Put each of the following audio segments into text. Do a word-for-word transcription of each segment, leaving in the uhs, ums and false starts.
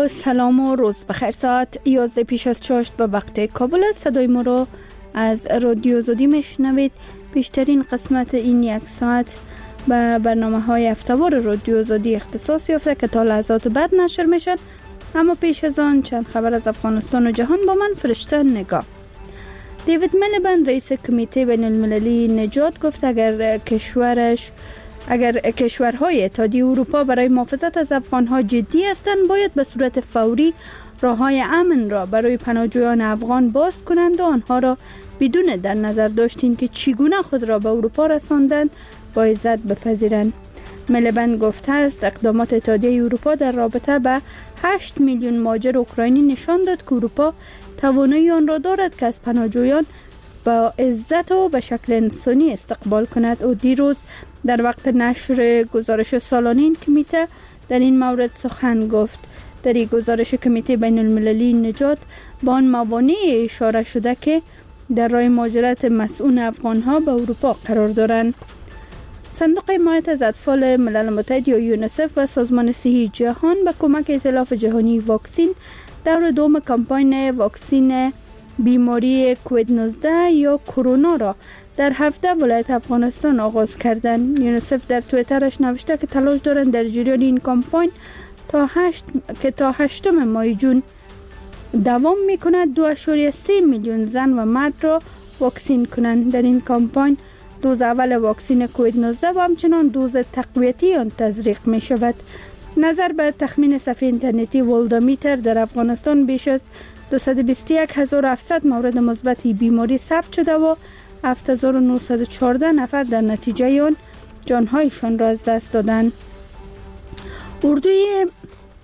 با سلام و روز بخیر. ساعت یازده پیش از چاشت به وقت کابل است. صدای ما را از رادیو آزادی میشنوید. بیشترین قسمت این یک ساعت به برنامه های هفته‌وار رادیو آزادی اختصاص یافته که تا لحظات بعد نشر میشن. اما پیش از آن چند خبر از افغانستان و جهان با من فرشته نگاه. دیوید میلیبند رئیس کمیته بین المللی نجات گفت اگر کشورش اگر کشورهای اتحادیه اروپا برای محافظت از افغانها جدی هستند باید به صورت فوری راههای امن را برای پناهجویان افغان باز کنند و آنها را بدون در نظر داشتن که چگونه خود را به اروپا رساندند با عزت بپذیرند. میلیبند گفته است اقدامات اتحادیه اروپا در رابطه به هشت میلیون مهاجر اوکراینی نشان داد که اروپا توانایی آن را دارد که از پناهجویان با عزت و به شکل انسانی استقبال کند. او دیروز در وقت نشر گزارش سالانه این کمیته در این مورد سخن گفت. در این گزارش کمیته بین المللی نجات با آن موانع اشاره شده که در راه مهاجرت مسئول افغانها به اروپا قرار دارند. صندوق حمایت از اطفال ملل متحد یا یونیسف و سازمان صحی جهان به کمک ائتلاف جهانی واکسین دور دوم کمپاین واکسین بیماری کووید نوزده یا کرونا را در هفده ولایت افغانستان آغاز کردند. یونیسف در توییترش نوشته که تلاش دارند در جریان این کمپاین تا هشت که تا هشتم ماه جون دوام می‌کند دو ممیز سه میلیون زن و مرد را واکسین کنند. در این کمپاین دوز اول واکسین کووید نوزده و همچنان دوز تقویتی آن تزریق می شود. نظر به تخمین صفحه اینترنتی ولدامیتر در افغانستان بیش از دویست و بیست و یک هزار و هفتصد مورد مثبت بیماری ثبت شده و هفت هزار و نهصد و چهارده نفر در نتیجه آن جانهایشان را از دست دادند. اردوی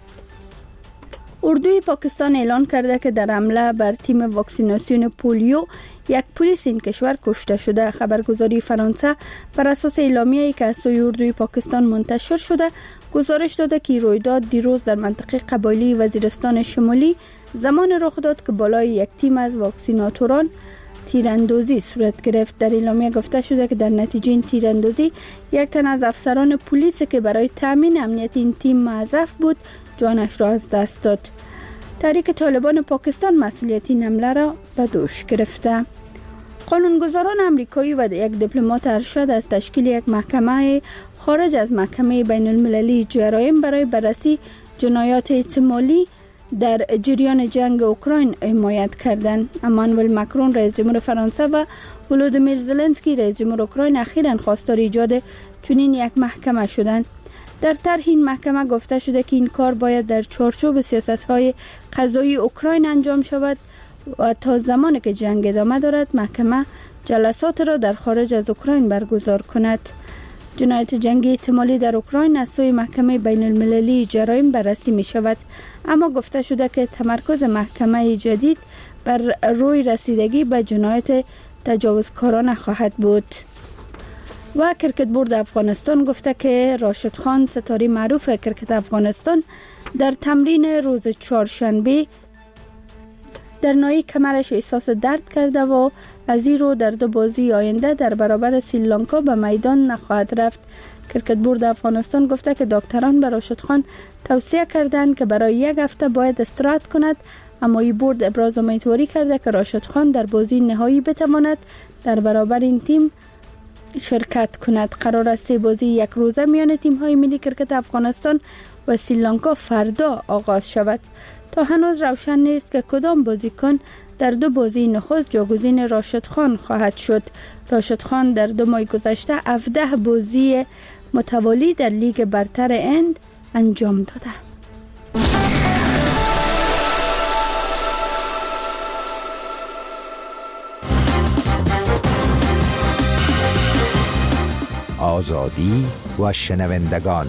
اردوی پاکستان اعلان کرده که در حمله بر تیم واکسیناسیون پولیو یک پلیس این کشور کشته شده. خبرگزاری فرانسه بر اساس اعلامیه‌ای که از سوی اردوی پاکستان منتشر شده گزارش داده که رویداد دیروز در منطقه قبایلی وزیرستان شمالی زمان رخ داد که بالای یک تیم از واکسیناتوران تیراندازی صورت گرفت. در اعلامیه گفته شده که در نتیجه این تیراندازی یک تن از افسران پلیس که برای تامین امنیت این تیم موظف بود جانش را از دست داد. تحریک طالبان پاکستان مسئولیت این حمله را به دوش گرفته. قانونگذاران امریکایی و یک دیپلمات ارشد از تشکیل یک محکمه خارج از محکمه بین المللی جرایم برای بررسی جنایات احتمالی در جریان جنگ اوکراین حمایت کردند. امانوئل مکرون رئیس جمهور فرانسه و ولودیمیر زلنسکی رئیس جمهور اوکراین اخیراً خواستار ایجاد چنین یک محکمه شدند. در طرح این محکمه گفته شده که این کار باید در چارچوب سیاست‌های قضایی اوکراین انجام شود و تا زمانی که جنگ ادامه دارد محکمه جلسات را در خارج از اوکراین برگزار کند. جنایت جنگی احتمالی در اوکراین از سوی محکمه بین المللی جرایم بررسی می شود، اما گفته شده که تمرکز محکمه جدید بر روی رسیدگی به جنایت تجاوزکارانه خواهد بود. و کرکت بورد افغانستان گفته که راشد خان ستاره معروف کرکت افغانستان در تمرین روز چهارشنبه در ناحیه کمرش احساس درد کرده و از این رو در دو بازی آینده در برابر سریلانکا به میدان نخواهد رفت. کرکت بورد افغانستان گفته که دکتران به راشد خان توصیه کردند که برای یک هفته باید استراحت کند، اما این بورد ابراز امیدواری کرده که راشد خان در بازی نهایی بتواند در برابر این تیم شرکت کند. قرار است سه بازی یک روزه میان تیم‌های ملی کرکت افغانستان و سریلانکا فردا آغاز شود. تا هنوز روشن نیست که کدام بازیکن در دو بازی نخست جاگزین راشد خان خواهد شد. راشد خان در دو ماه گذشته هفده بازی متوالی در لیگ برتر هند انجام داده. آزادی و شنوندگان.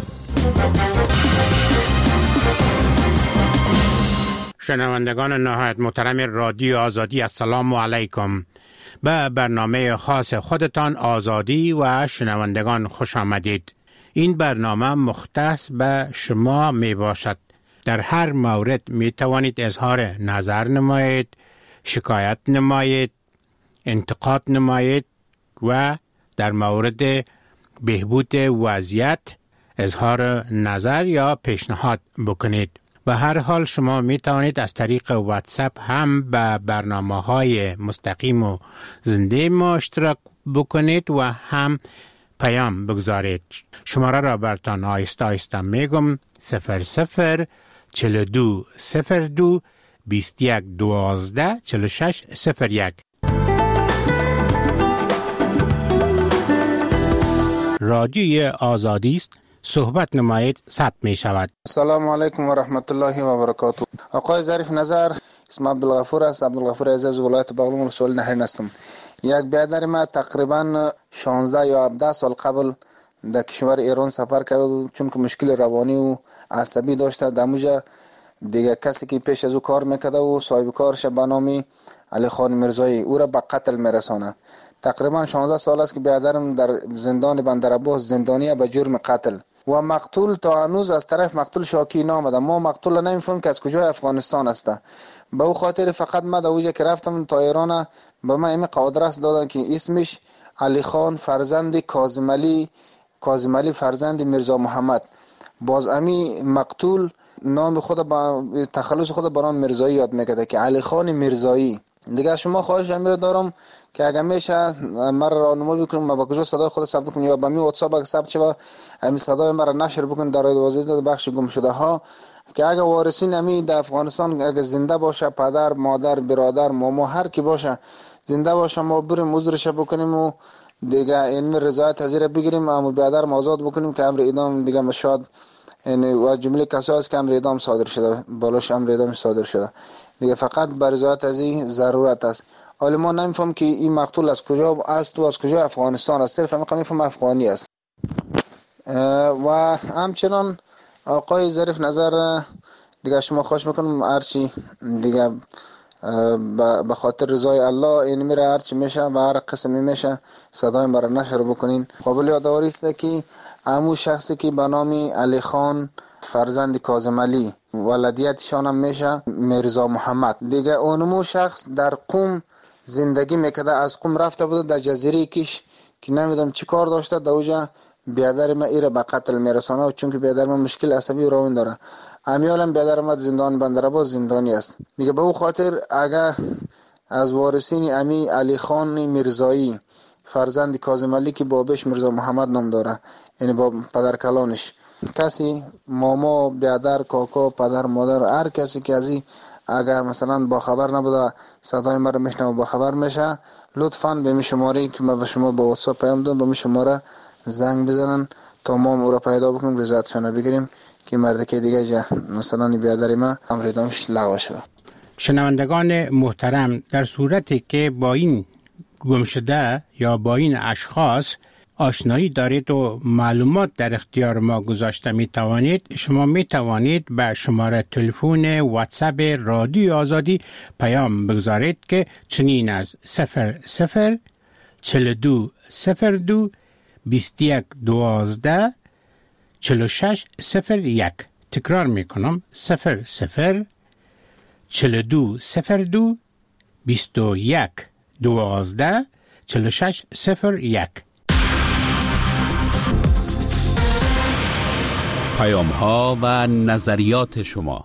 شنوندگان نهایت محترم رادیو آزادی، السلام علیکم. به برنامه خاص خودتان آزادی و شنوندگان خوش آمدید. این برنامه مختص به شما می باشد. در هر مورد می توانید اظهار نظر نمایید، شکایت نمایید، انتقاد نمایید و در مورد بهبود وضعیت اظهار نظر یا پیشنهاد بکنید. و هر حال شما می توانید از طریق واتساپ هم به برنامه های مستقیم و زنده ما اشتراک بکنید و هم پیام بگذارید. شماره را برتان آیسته آیسته میگم: صفر صفر چل دو صفر دو بیست یک دوازده چل شش صفر یک. رادیوی آزادی است. صحبت نمایید ثبت می شود. سلام علیکم و رحمت الله و برکاته. آقای ظریف نظر، اسم عبدالغفور است. عبدالغفور عزیز، ولایت بغلان، رسول نهرین هستم. یک برادر ما تقریبا شانزده یا هفده سال قبل در کشور ایران سفر کرد، چون که مشکل روانی و عصبی داشته. دموجا دیگه کسی که پیش از او کار میکرده و صاحب کارش به نام علی خان میرزایی او را به قتل میرسانه. تقریبا شانزده سال است که برادرم در زندان بندرعباس زندانیه به جرم قتل و مقتول تا هنوز از طرف مقتول شاکی نامده. ما مقتول نمیفهم که از کجای افغانستان است. به او خاطر فقط ما در اوجه که رفتم تا ایران به ما این قادرس دادن که اسمش علی خان فرزند کاظم علی کاظم علی فرزند میرزا محمد. باز امی مقتول نام خود با تخلص خود به نام میرزایی یاد میکرده که علی خان میرزایی. دیگه شما خواهش امیر دارم که اگر میشه مرا راهنمایی بکنم ما با کجا صدای خود ثبت کنم یا با می واتساپ اگه ثبت شه همین صدای مرا نشر بکن در واسطه بخش گم شده ها، که اگر وارثین امی در افغانستان اگه زنده باشه، پدر مادر برادر ماما هر کی باشه زنده باشه، ما بریم عذرش بکنیم و دیگه این رضایت حاضر بگیریم اما برادر آزاد بکنیم که امر اعدام دیگه مشاد یعنی و جمله کسایی است که امر اعدام صادر شده بالاش امر اعدام صادر شده دیگه فقط بر رضایت از این ضرورت است. حالا ما نمیفهم که این مقتول از کجا است و از کجا افغانستان است، صرف میفهم افغانی است. و همچنان آقای ظریف نظر دیگه شما خواهش میکنم هرچی دیگه به خاطر رضای الله این میره هرچی میشه و هر قسمی میشه صدای مرا نشر بکنین. قابل یادآوری است که همون شخصی که به نام علی خان فرزند کاظم علی ولادیتشان هم میشه میرزا محمد. دیگه اونمو شخص در قم زندگی میکرده، از قم رفته بوده در جزیره کش که نمیدونم چی کار داشته، در اوجا بیادر ما ایره به قتل میرسانه و چون که بیادر ما مشکل عصبی و روان داره. امیالم بیادر ما زندان بندرعباس زندانی است. دیگه به او خاطر اگر از وارثین امی علی خان میرزایی فرزند کاظم علی که بابش میرزا محمد نام داره، یعنی با پدر کلانش، کسی ماما بیادر کاکا پدر مادر هر کسی که ازی اگر مثلا با خبر نبوده صدای ما رو میشنوه با خبر میشه، لطفاً به می شماره که ما به شما با واتساپ پیام دادم به می شماره زنگ بزنن تا ما او را پیدا بکنیم رضایتشان بگیریم که مرد که دیگه جا مثلا بیادر ما امر اعدامش لغو شود. شنوندگان محترم، در صورتی که با این گم شده یا با این اشخاص آشنایی دارید و معلومات در اختیار ما گذاشته می توانید شما می توانید به شماره تلفن واتساپ رادیو آزادی پیام بگذارید که چنین از صفر صفر چل دو صفر دو بیست یک دوازده چل شش صفر یک. تکرار می کنم: صفر صفر چل دو صفر دو بیست یک دوازده چل شش صفر یک. پیام ها و نظریات شما.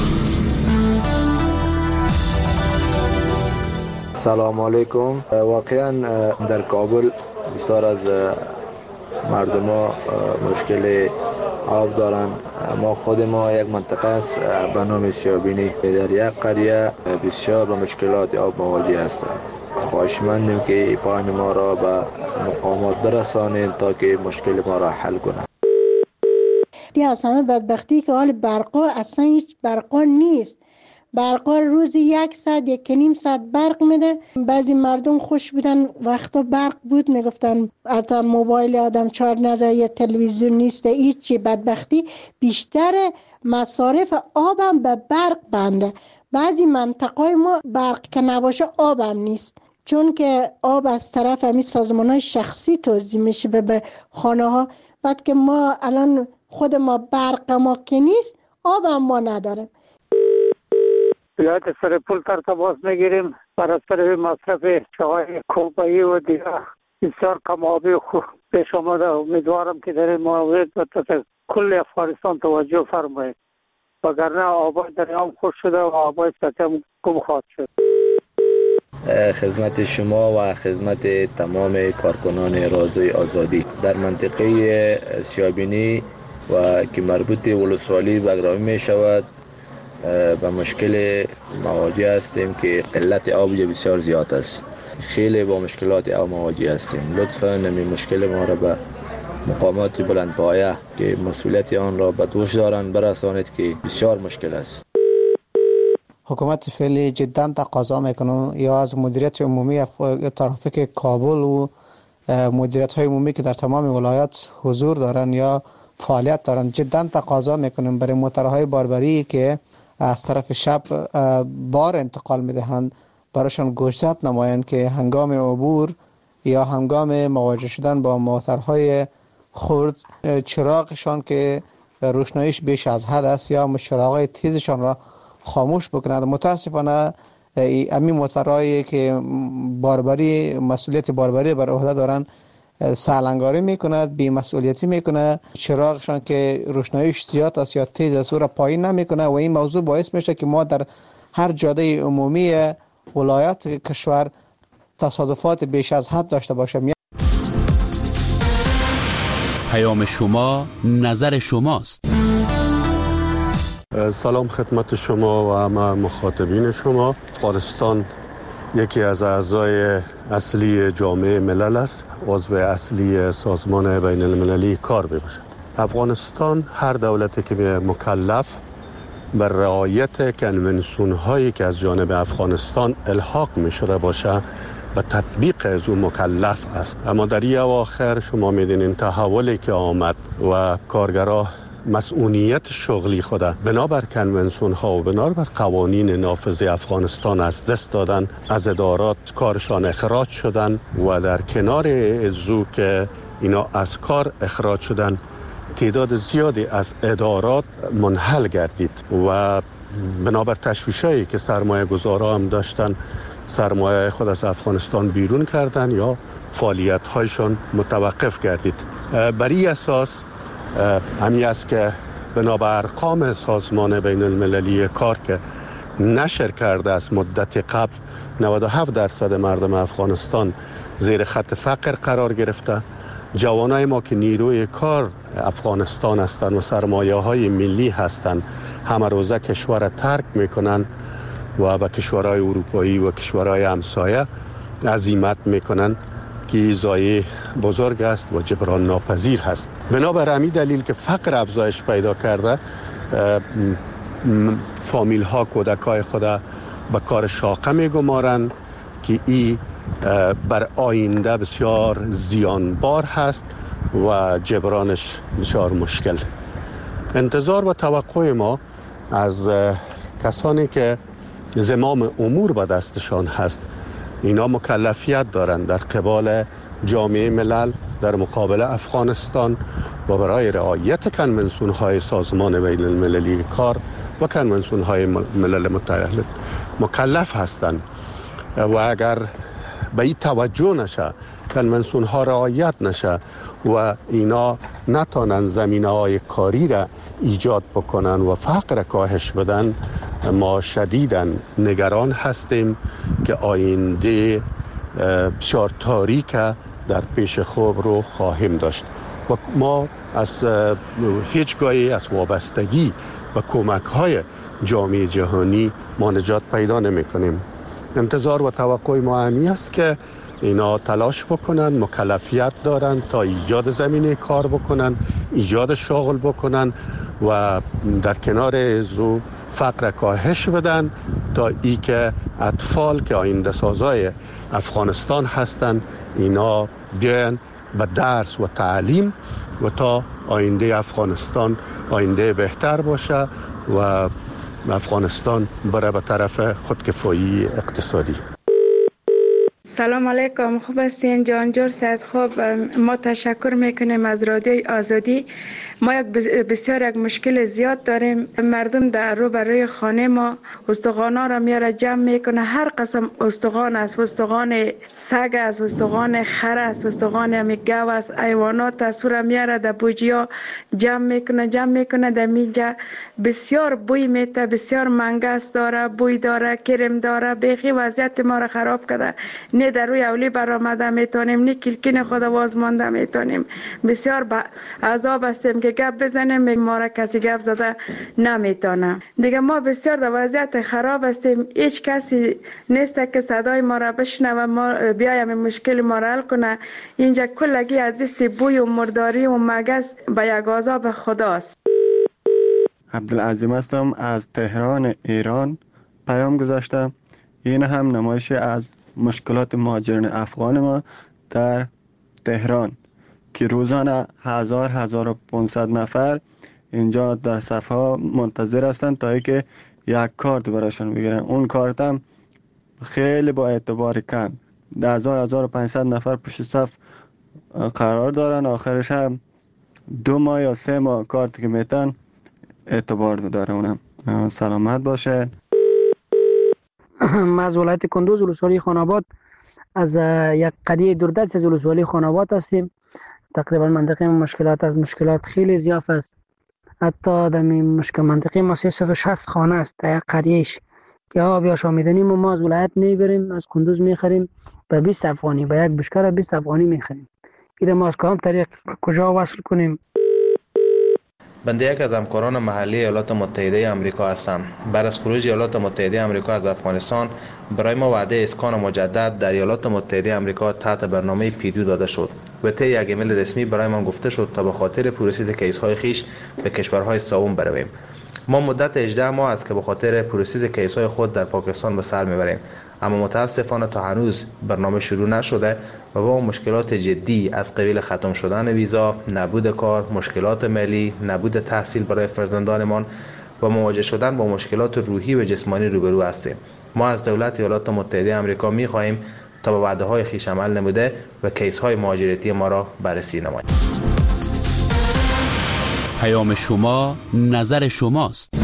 سلام علیکم. واقعا در کابل بسیار از مردم ها مشکل آب دارن. ما خود ما یک منطقه است به نام سیابینی در یک قریه بسیار با مشکلات آب مواجه هستند. خواهشمندیم که پایین ما را به مقامات برسانید تا که مشکل ما را حل کنند. دی از همه بدبختی که حال برقا اصلا هیچ برقا نیست. برقا روزی یک ساعت یک نیم ساعت برق میده. بعضی مردم خوش بودن وقتا برق بود میگفتن حتی موبایل آدم چارج نزد یا تلویزیون نیست. هیچی بدبختی بیشتر مصارف آبم به برق بنده. بعضی منطقه ما برق که نباشه آبم نیست، چون که آب از طرف همین سازمان‌های شخصی توزیع میشه به خانه ها. بعد که ما الان خود ما برق ما که نیست آب هم ما نداریم. ولایت سرپل ترتباس میگیریم بر اثر مصرف چای کوبایی و دیگر بسیار کم آبی خوب پیش آمده. امیدوارم که در این مورد کل افغانستان توجه فرمایید. وگرنه آبای دریام خوش شده و آبای سطح گم خواهد شد. خدمت شما و خدمت تمام کارکنان رادیوی آزادی. در منطقه سیابینی و که مربوط ولسوالی بگرامی می شود به مشکل مواجه هستیم که قلت آب بسیار زیاد است. خیلی با مشکلات آب مواجه هستیم. لطفاً نمی مشکل ما را به مقامات بلندپایه که مسئولیت آن را به دوش دارند برسانید که بسیار مشکل است. حکومت فعلی جدا تقاضا میکنه یا از مدیریت عمومی ترافیک کابل و مدیریت های عمومی که در تمام ولایات حضور دارن یا فعالیت دارن جدا تقاضا میکنیم برای موترهای باربری که از طرف شب بار انتقال میدهند براشون گوشزد نمایند که هنگام عبور یا هنگام مواجه شدن با موترهای خرد چراغشان که روشناییش بیش از حد است یا چراغهای تیزشان را خاموش بکنند. متاسفانه امی موترهایی که باربری مسئولیت باربری بر عهده دارند سالنگاری میکند، بی مسئولیتی میکنه، چراغشان که روشناییش زیاد است یا تیز است او را پایین نمیکنه و این موضوع باعث میشه که ما در هر جاده عمومی ولایت کشور تصادفات بیش از حد داشته باشیم. پیام شما نظر شماست. سلام خدمت شما و همه مخاطبین شما. افغانستان یکی از اعضای اصلی جامعه ملل است، عضو اصلی سازمان بین المللی کار میباشد. افغانستان هر دولتی که مکلف بر رعایت کنونسیون هایی که از جانب افغانستان الحاق می شده باشه به تطبیق از اون مکلف است. اما در این اواخر شما میدونین تحولی که آمد و کارگرها مسئولیت شغلی خود بنابر کنونسیون ها و بنابر قوانین نافذ افغانستان از دست دادن، از ادارات کارشان اخراج شدن و در کنار ازو که اینا از کار اخراج شدن تعداد زیادی از ادارات منحل گردید و بنابر تشویشایی که سرمایه گذارا هم داشتن سرمایه خود از افغانستان بیرون کردن یا فعالیت هایشان متوقف گردید. بر این اساس همی است که بنابر ارقام سازمان بین المللی کار که نشر کرده از مدت قبل نود و هفت درصد مردم افغانستان زیر خط فقر قرار گرفته. جوانای ما که نیروی کار افغانستان هستند و سرمایه های ملی هستند همه روزه کشور ترک میکنن و به کشورهای اروپایی و کشورهای همسایه عزیمت میکنن که ضایعه بزرگ است و جبران ناپذیر هست. بنابر همین دلیل که فقر افزایش پیدا کرده فامیل ها کودکای خود به کار شاقه میگمارند که این بر آینده بسیار زیانبار هست و جبرانش بسیار مشکل. انتظار و توقع ما از کسانی که زمام امور به دستشان هست اینا مکلفیت دارند در قبال جامعه ملل در مقابل افغانستان و برای رعایت کنونسیون های سازمان بین المللی کار و کنونسیون های ملل متحد مکلف هستند و اگر به این توجه نشه، کنونسیون ها رعایت نشه و اینا نتانن زمینه های کاری را ایجاد بکنن و فقر کاهش بدن، ما شدیداً نگران هستیم که آینده بسیار تاریک در پیش خوب رو خواهیم داشت و ما از هیچگاهی از وابستگی و کمک های جامعه جهانی ما نجات پیدا نمی کنیم. انتظار و توقع ما همی است که اینا تلاش بکنن، مکلفیت دارن تا ایجاد زمینه کار بکنن، ایجاد شغل بکنن و در کنار ازو فقر کاهش بدن تا ای که اطفال که آینده سازای افغانستان هستن اینا بیان به درس و تعلیم و تا آینده افغانستان آینده بهتر باشه و افغانستان بره به طرف خودکفایی اقتصادی. سلام علیکم، خوب هستین جانجور سید؟ خوب، ما تشکر میکنیم از رادیوی آزادی. ما یک بسیار یک مشکل زیاد داریم. مردم در رو برای خانه ما استخوانا را میاره جمع میکنه، هر قسم استخوان است، استخوان سگ است، استخوان خر است، استخوان همی گاو است، حیوانات است، را میاره در بوجیا جمع میکنه جمع میکنه در میجا. بسیار بوی میته، بسیار منگس داره، بوی داره، کرم داره، بیخی وضعیت ما را خراب کرده. نه در روی اولی برآمده میتونیم، نه کلکین خود واز مانده میتونیم. بسیار با عذاب هستیم که گپ بزنیم، ما را کسی گپ زده نمیتونه. دیگه ما بسیار در وضعیت خراب هستیم، هیچ کسی نیست که صدای ما را بشنوه، ما بیایم مشکل ما را حل کنه. اینجا کلگی از دست بوی و مرداری و مگس به یک عذاب خداست. عبدالعظیم هستم از تهران ایران پیام گذاشتم. این هم نمایش از مشکلات مهاجرین افغان ما در تهران که روزانه هزار هزار و پانصد نفر اینجا در صف ها منتظر هستند تا اینکه یک کارت براشون بگیرن. اون کارت هم خیلی با اعتبار کم، ده هزار هزار و پانصد نفر پشت صف قرار دارن. آخرش هم دو ماه یا سه ماه کارت که میتن اعتبار داره. اونم سلامت باشه. من از ولایت کندوز ولسوالی خاناباد، از یک قریه دوردست از ولسوالی خاناباد هستیم. تقریبا منطقه مشکلات از مشکلات خیلی زیاد است. حتی در مشکل منطقه ما سیصد و شصت خانه است در یک قریهش که آب آشامیدنی ما, ما از ولایت میبریم، از کندوز میخریم به بیست افغانی، به یک بشکر بیست افغانی میخریم. این ما از کدام طریق کجا وصل کنیم؟ بنده یک از همکاران محلی ایالات متحده آمریکا هستم. بعد از خروج ایالات متحده آمریکا از افغانستان برای ما وعده اسکان مجدد در ایالات متحده آمریکا تحت برنامه پیدو داده شد و طی یک ایمیل رسمی برای ما گفته شد تا به خاطر پروسس کیس‌های خیش به کشورهای سوم برویم. ما مدت هجده ماه است که به خاطر پروسس کیس‌های خود در پاکستان به سر میبریم، اما متاسفانه تا هنوز برنامه شروع نشده و با مشکلات جدی از قبیل ختم شدن ویزا، نبود کار، مشکلات مالی، نبود تحصیل برای فرزندانمان و مواجه شدن با مشکلات روحی و جسمانی روبرو هستیم. ما از دولت ایالات متحده آمریکا می‌خواهیم تا به وعده‌های خویش عمل نموده و کیس‌های مهاجرتی ما را بررسی نماید. پیام شما نظر شماست.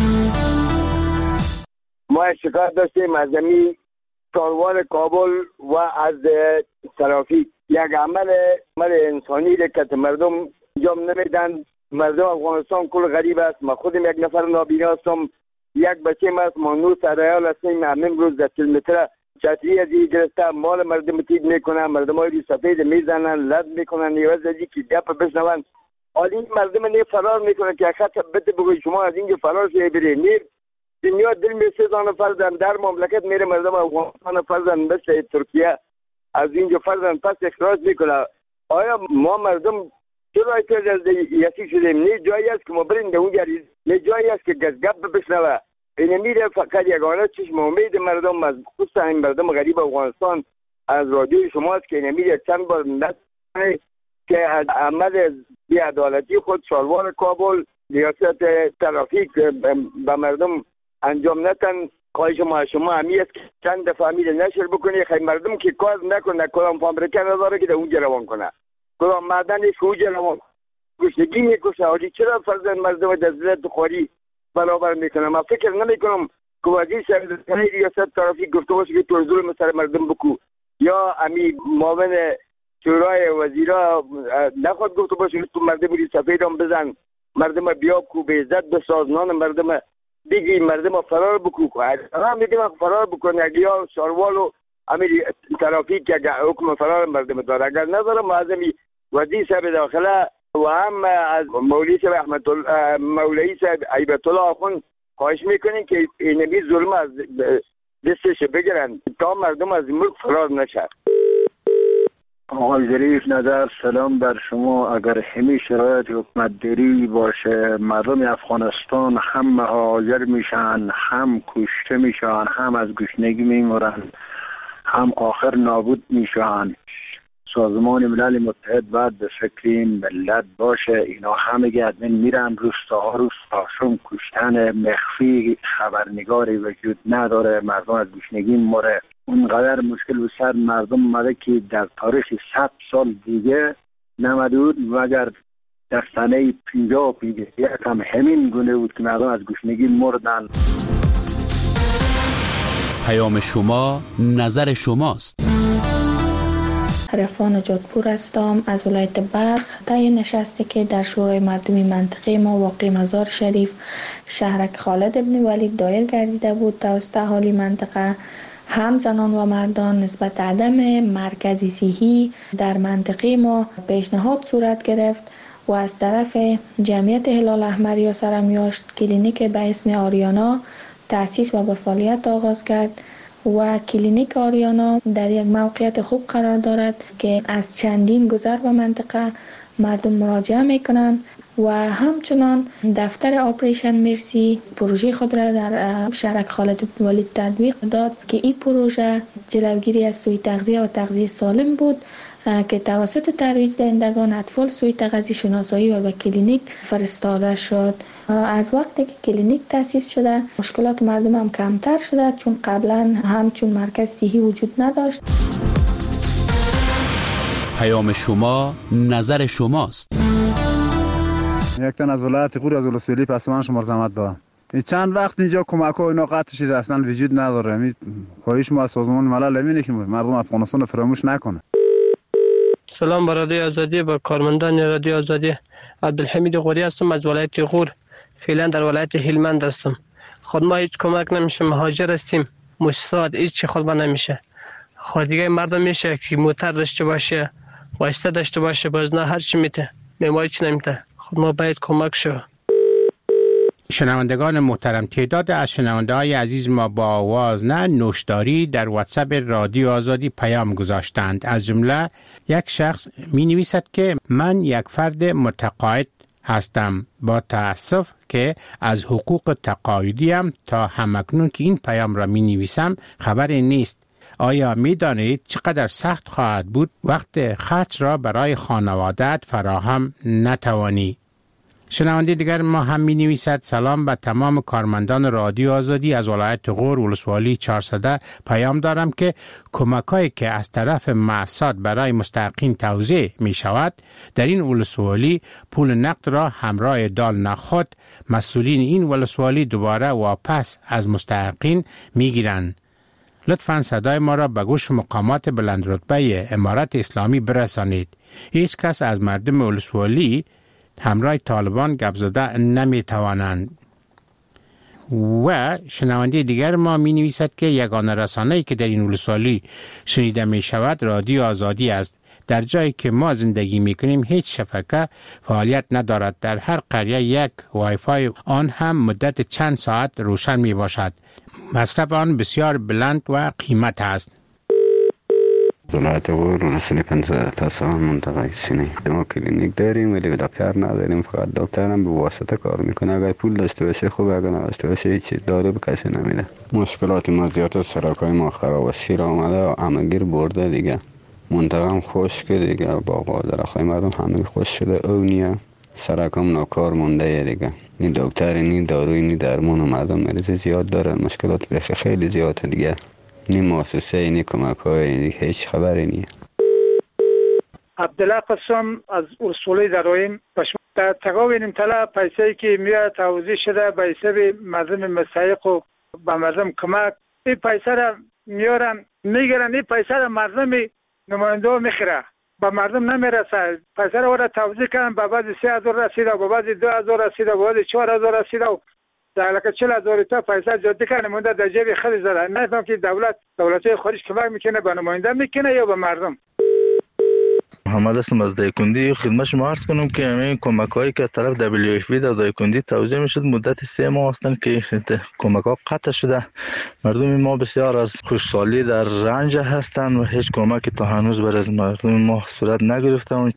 ما شکایت داشتیم از زمین کاروان کابل و از ترافیک. یک عمل عمل انسانی را که مردم انجام نمیدن. مردم افغانستان کل غریب است. ما خودم یک نفر نابینا هستم، یک بچه است، ما نو سرایال هستیم. همین روز در کیلومتر چتری از این گرفته مال مردم تید میکنن، مردم های سفید میزنن، لد میکنن، نیوز از این که گپ بشنون. حالی مردم نه فرار میکنه که خط بده بگوی شما از اینجا فرار شده برید. نیر دنیا دل می سیزان فرزن در مملکت میره، مردم افغانستان فرزن مثل ترکیه از اینجا فرزن پس اخراج میکنه. آیا ما مردم چرا ایتاز از یسی شدیم؟ نه جایی است که ما بریم در اونجا، نه جایی است که گزگب بشنوه. این میره فقط یگانه چشم امید مردم از خصوصا این مردم غریب افغانستان از رادیوی شماست که این میره چند بار نتونه که از عمل بی‌عدالتی خود شالوار کابل ریاست ترافیک به مردم انجام نتن. خواهش ما شما همی است که چند دفعه میره نشر بکنی خیلی مردم که کار نکنه، کدام فابریکه نداره که در اونجا روان کنه، کدام معدنش که اونجا روان گشنگی میکشه. حالی چرا فرزند مردم در ذلت خواری برابر میکنه؟ من فکر نمیکنم که وزیر صاحب ریاست ترافیک گفته باشه که تو ظلم سر مردم بکو، یا امی معاون شورای وزیرا نخواد گفته باشه تو مردم ری سفیدم بزن، مردم بیا کو به عزت بساز، نان مردم بگی، مردم فرار بکو. هم میگه فرار بکنه اگه یا شاروال و امیر ترافیک اگه حکم فرار مردم داره، اگر نداره معظمی وزیر صاحب داخله و هم از مولوی صاحب احمد مولوی صاحب ایبت الله آخوند خواهش میکنین که این بی ظلم از دستش بگیرن تا مردم از ملک فرار نشه. آقای ظریف نظر، سلام بر شما. اگر همین شرایط حکومت داری باشه، مردم افغانستان هم مهاجر میشن، هم کشته میشن، هم از گشنگی میمرن، هم آخر نابود میشن. سازمان ملل متحد باید به فکر این ملت باشه. اینا همه گردن میرن روستاها روستاشون کشتن مخفی، خبرنگاری وجود نداره، مردم از گشنگی مره. اونقدر مشکل به سر مردم مده که در تاریخ صد سال دیگه نمده بود، مگر در سنه پنجاه پیگه یکم همین گونه بود که مردم از گشنگی مردن. پیام شما نظر شماست. عرفان جادپور هستم از ولایت بلخ. طی نشستی که در شورای مردمی منطقه ما واقع مزار شریف شهرک خالد ابن ولید دایر گردیده بود توسط اهالی منطقه، هم زنان و مردان نسبت عدم مرکزی صحی در منطقه ما پیشنهاد صورت گرفت و از طرف جمعیت هلال احمر یا سرمیاشت کلینیک به اسم آریانا تأسیس و به فعالیت آغاز کرد و کلینیک آریانا در یک موقعیت خوب قرار دارد که از چندین گذر به منطقه مردم مراجعه میکنند و همچنان دفتر آپریشن مرسی پروژه خود را در شهرک خالد بن ولید تطبیق داد که این پروژه جلوگیری از سوء تغذیه و تغذیه سالم بود که توسط ترویج دهندگان اطفال سوء تغذیه شناسایی و به کلینیک فرستاده شد. از وقتی که کلینیک تأسیس شده مشکلات مردم هم کمتر شده، چون قبلا همچون مرکز صحی وجود نداشت. پیام شما نظر شماست. یک تن از ولایت غور از ولسوالی پسمان شما زحمت دارم. این چند وقت اینجا کمک ها اینا قطع شده، اصلا وجود نداره. می خواهش ما از سازمان ملل همینه که مردم افغانستان فراموش نکنه. سلام بر رادیو آزادی، با کارمندان رادیو آزادی. عبدالحمید غوری هستم از ولایت غور، فعلا در ولایت هلمند هستم. خود ما هیچ کمک نمیشه، مهاجر هستیم، مستعد هیچ خود ما نمیشه. خود دیگه مردم میشه که موتر داشته باشه، واسطه داشته باشه، باز نه هر چی میته، نمیشه هیچ نمیته. خود ما باید کمک شو. شنوندگان محترم، تعداد از شنونده های عزیز ما با آواز نه نوشداری در واتساپ رادیو آزادی پیام گذاشتند. از جمله یک شخص می نویسد که من یک فرد متقاعد هستم، با تأسف که از حقوق تقاعدیم تا همکنون که این پیام را می نویسم خبری نیست. آیا می دانید چقدر سخت خواهد بود وقت خرج را برای خانواده‌ات فراهم نتوانی؟ شنونده دیگر ما هم می نویسد سلام به تمام کارمندان رادیو آزادی از ولایت غور ولسوالی چهارصد. پیام دارم که کمکایی که از طرف مؤسسات برای مستحقین توزیع می شود در این ولسوالی پول نقد را همراه دال نخود مسئولین این ولسوالی دوباره واپس از مستحقین می گیرند. لطفاً صدای ما را به گوش مقامات بلند رتبه امارت اسلامی برسانید. هیچ کس از مردم ولسوالی همراه طالبان گپ زده نمی توانند. و شنونده دیگر ما می نویسد که یگانه رسانه‌ای که در این ولسوالی شنیده می شود رادیو آزادی است. در جایی که ما زندگی می کنیم هیچ شبکه فعالیت ندارد. در هر قریه یک وای فای آن هم مدت چند ساعت روشن می باشد. مصرف آن بسیار بلند و قیمت است. ولایت غور ولسوالی پنجاه تا سال منطقه سینه. ما کلینیک داریم ولی دکتر نداریم، فقط دکتر هم به واسطه کار میکنه. اگر پول داشته باشه خوبه، اگر نداشته باشه هیچ دارو به کسی نمیده. مشکلات ما زیاد، سرکای ما خراب و شیر آمده و همگیر برده دیگه. منطقه هم خشک دیگه، باغ و درختای مردم همه خشک شده. اونیه سرکام ناکار مونده دیگه. نی دکتر نی داروی نی درمان، مردم مریض زیاد دارن، مشکلات بخی خیلی زیاده دیگه. نی مؤسسه نی کمک های هیچ خبری نی. عبدالله قسم از ولسوالی درایم. در تقاوین طلا پیسه‌ای که میاد توزیع شده به حساب مردم مستحق و به مردم کمک، این پیسه را میارن میگیرن، این پیسه را مردم نماینده میخره، به مردم نمیرسه. پیسه را ورا توزیع کردن، به بعضی سه هزار رسیده، به بعضی دو هزار رسیده، به بعضی چهار هزار رسیده و در لکه چهل هزار تا پیسه جدی کنه مونده در جیب خیلی زده. نفهم که دولت دولت‌های خارج کمک میکنه به نماینده میکنه یا به مردم. محمد هستم از دایکندی. خدمت شما عرض کنم که همین کمک هایی که از طرف دبلیو اف پی در دایکندی توزیع میشد مدت سه ماه هستند که کمک ها قطع شده. مردم ما بسیار از خوشحالی در رنج هستند و هیچ کمکی تا هنوز بر از مردم ما صورت نگرفته.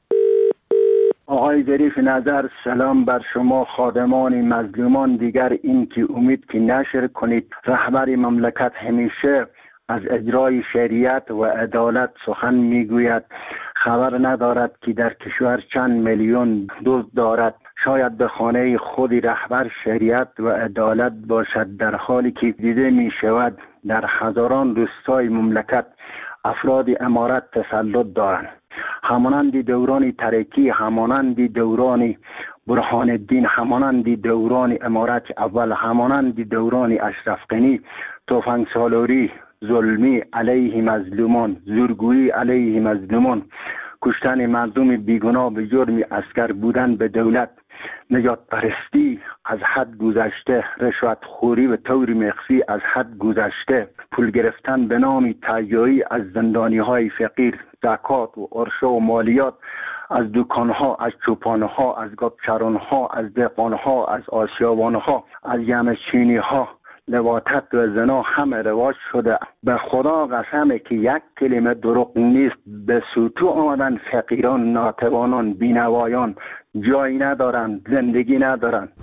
آقای ظریف نظر، سلام بر شما خادمان مظلومان. دیگر این که امید که نشر کنید. رهبر مملکت همیشه از اجرای شریعت و عدالت سخن میگوید، خبر ندارد که در کشور چند میلیون دزد دارد. شاید به خانه خود رهبر شریعت و عدالت باشد، در حالی که دیده می شود در هزاران روستای مملکت افراد امارت تسلط دارند. همانند دوران ترکی، همانند دوران برهان الدین، همانند دوران امارت اول، همانند دوران اشرف غنی، تفنگ سالاری، ظلمی علیه مظلومان، زورگویی علیه مظلومان، کشتن مردم بیگناه به جرم اسکر بودن به دولت، نجات پرستی از حد گذشته، رشوت خوری و طور مخفی از حد گذشته، پول گرفتن به نام تهیایی از زندانی های فقیر، زکات و عرشه و مالیات از دکانها، از چوپانها، از گاوچرانها، از دهقانها، از آسیابانها، از یمچینی ها، لواطت و زنا همه رواج شده. به خدا قسمه که یک کلمه دروغ نیست. به سوتو آمدن فقیران، ناتوانان، بینوایان جایی ندارند، زندگی ندارند.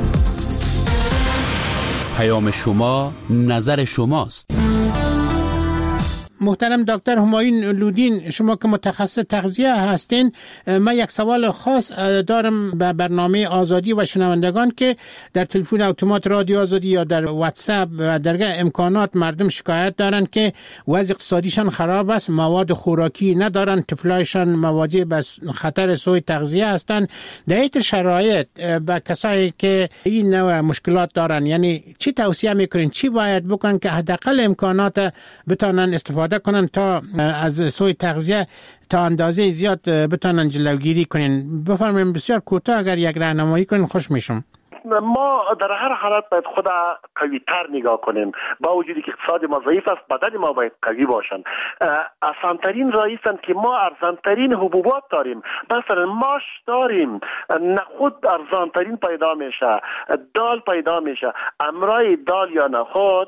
پیام شما نظر شماست. محترم دکتر همایون لودین، شما که متخصص تغذیه هستین، من یک سوال خاص دارم به برنامه آزادی و شنوندگان که در تلفن اتومات رادیو آزادی یا در واتساپ و درگاه امکانات مردم شکایت دارن که وضع اقتصادیشان خراب است، مواد خوراکی ندارن، طفلایشان مواجه به خطر سوء تغذیه هستند. در این شرایط به کسایی که این نوع مشکلات دارن، یعنی چی توصیه میکنین، چی باید بکنن که حداقل امکانات بتونن استفاده کنن تا از سوء تغذیه تا اندازه زیاد بتونن جلوگیری کنین؟ بفرمایید بسیار کوتاه اگر یک راهنمایی کنین خوش میشم. ما در هر حالت باید خود قوی تر نگاه کنیم. با وجودی که اقتصاد ما ضعیف است، بدن ما باید قوی باشن. آسانترین راه است که ما ارزانترین حبوبات داریم. مثلا ماش داریم، نخود ارزانترین پیدا میشه، دال پیدا میشه. امرای دال یا نخود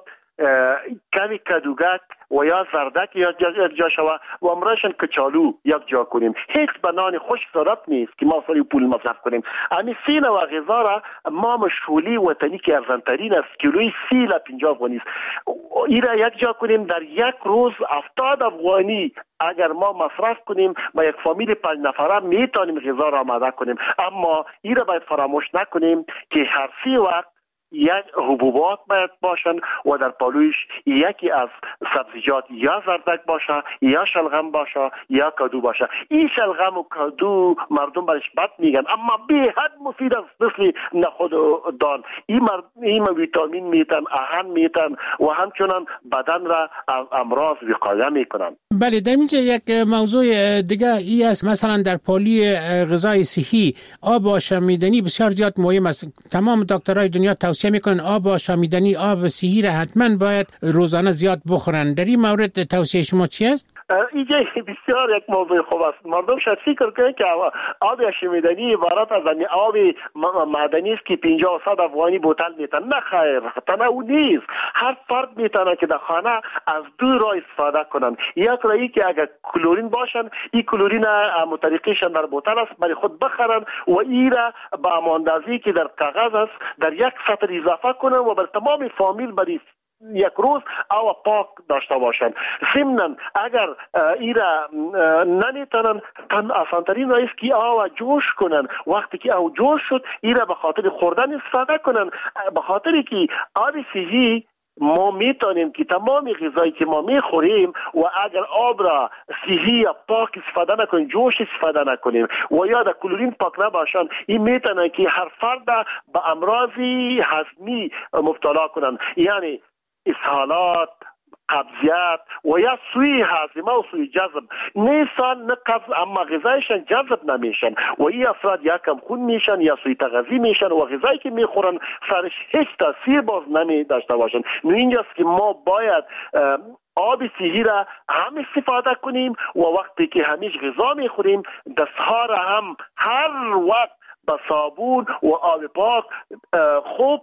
کمی کدوگک و یا زردک یک جا شوه و امرایشان کچالو یک جا کنیم. هیچ بنان خشک ضرورت نیست که ما سری پول مصرف کنیم. امی سی نوع غذا را ما مشغولی وطنی که ارزانترین است، کیلوی سی الی پنجاه افغانی است، این را یک جا کنیم. در یک روز هفتاد افغانی اگر ما مصرف کنیم با یک فامیل پنج نفره میتونیم غذا را آماده کنیم. اما این را باید فراموش نکنیم که هر سی وقت یک حبوبات باید باشن و در پالویش یکی از سبزیجات یا زردک باشه یا شلغم باشه یا کدو باشه. این شلغم و کدو مردم برش بد میگن اما به حد مفید است، مثل نخود و دال. این مرد این ویتامین میتن، آهن میتن و همچنان بدن را از امراض وقایه میکنن. بله، در اینجا یک موضوع دیگه ای است، مثلا در پالی غذای صحی آب آشامیدنی بسیار زیاد مهم است. تمام دکترای دنیا توصیه میکنن آب آشامیدنی، آب صحی را حتما باید روزانه زیاد بخورن. در این مورد توصیه شما چی است؟ اینجا بسیار یک موضوع خوب است. مردم شاید فکر کنن که آب آشامیدنی عبارت از آب معدنی است که پنجاه و صد افغانی بوتل میتن. نه خیر، تنها او نیست. هر فرد میتونه که در خانه از دو راه استفاده کنن. یک راهی که اگر کلورین باشن، این کلورین متریقیشان در بوتل است برای خود بخرن و این را با اماندازی که در کاغذ است در یک سطر اضافه کنن و بر تمام فامیل برای یک روز او پاک داشته باشن. ضمناً اگر ایرا نمیتونن، تن آسانترین راه است که او جوش کنن. وقتی که او جوش شد ایرا به خاطر خوردن استفاده کنن، به خاطری که آب صحی ما میتونیم که تمام غذایی که ما میخوریم و اگر آب را صحی یا پاک استفاده نکنیم، جوش استفاده نکنیم و یا در کلورین پاک نباشن، این میتونه که هر فرد به امراضی هضمی مبتلا کنن، یعنی اسهالات، قبضیت و یا سوی هاضمه و سوی جذب. نیستان نه قبض اما غذایشان جذب نمیشن و این افراد یا کم خون میشن یا سوی تغذی میشن و غذایی که میخورن سرش هیچ تاثیر باز نمی داشته باشن. نو اینجاست که ما باید آب صحی را هم استفاده کنیم و وقتی که همیش غذا میخوریم دستها را هم هر وقت با صابون و آب پاک خوب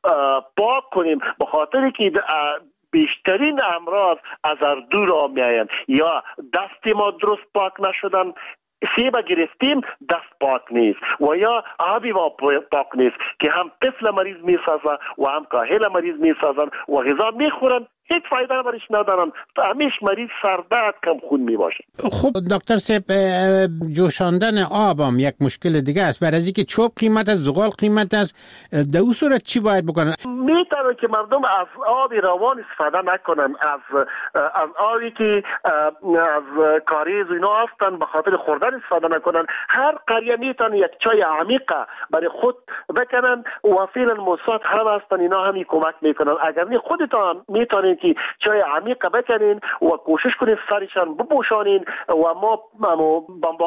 پاک کنیم، به خاطر که بیشترین امراض از اردو را می آیند. یا دست ما درست پاک نشدن، سیب گرفتیم دست پاک نیست و یا آبی ما پاک نیست که هم طفل مریض می سازن و هم کاهل مریض می سازن و غذا می خورن هیچ فایده برش ندارن. همیش مریض سردرد کم خون می باشه. خب دکتر صاحب، جوشاندن آب هم یک مشکل دیگه است. برای اینکه چوب قیمت است، زغال قیمت است، در اون صورت چی باید بکنن؟ میتونه که مردم از آب روان استفاده نکنن، از از آبی که از کاریز و اینا هستن به خاطر خوردن استفاده نکنن. هر قریه میتونه یک چای عمیق برای خود بکنن و فعلا موساد هم هستن، اینا هم کمک میکنن. اگر نه خودتان میتونین که چای عمیق بکنین و کوشش کنین سرشان بپوشانین و ما